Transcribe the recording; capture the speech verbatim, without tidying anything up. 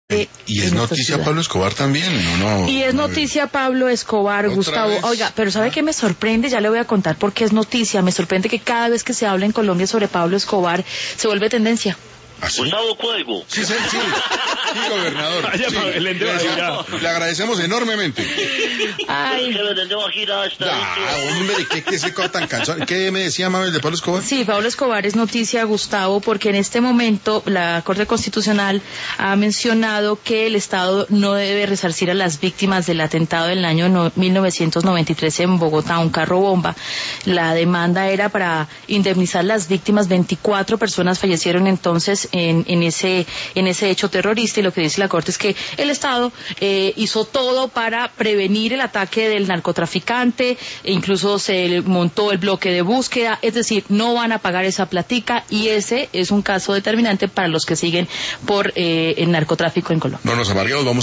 Eh, y es noticia Pablo Escobar también, ¿no? no y es noticia Pablo Escobar, Gustavo. Vez? Oiga, pero ¿sabe qué me sorprende? Ya le voy a contar por qué es noticia. Me sorprende que cada vez que se habla en Colombia sobre Pablo Escobar se vuelve tendencia. ¿Ah, sí? Gustavo Cuervo. Sí, sí, sí, sí, gobernador. Vaya, sí. el le, le agradecemos enormemente. Ay. Ah, hombre, ¿qué, qué se cortan canciones? ¿Qué me decía Mabel de Pablo Escobar? Sí, Pablo Escobar es noticia, Gustavo, porque en este momento la Corte Constitucional ha mencionado que el Estado no debe resarcir a las víctimas del atentado del año no, mil novecientos noventa y tres en Bogotá, un carro bomba. La demanda era para indemnizar las víctimas. veinticuatro personas fallecieron entonces En, en ese en ese hecho terrorista, y lo que dice la Corte es que el Estado eh, hizo todo para prevenir el ataque del narcotraficante, e incluso se montó el bloque de búsqueda, es decir, no van a pagar esa platica, y ese es un caso determinante para los que siguen por eh, el narcotráfico en Colombia. No nos amarguemos, vamos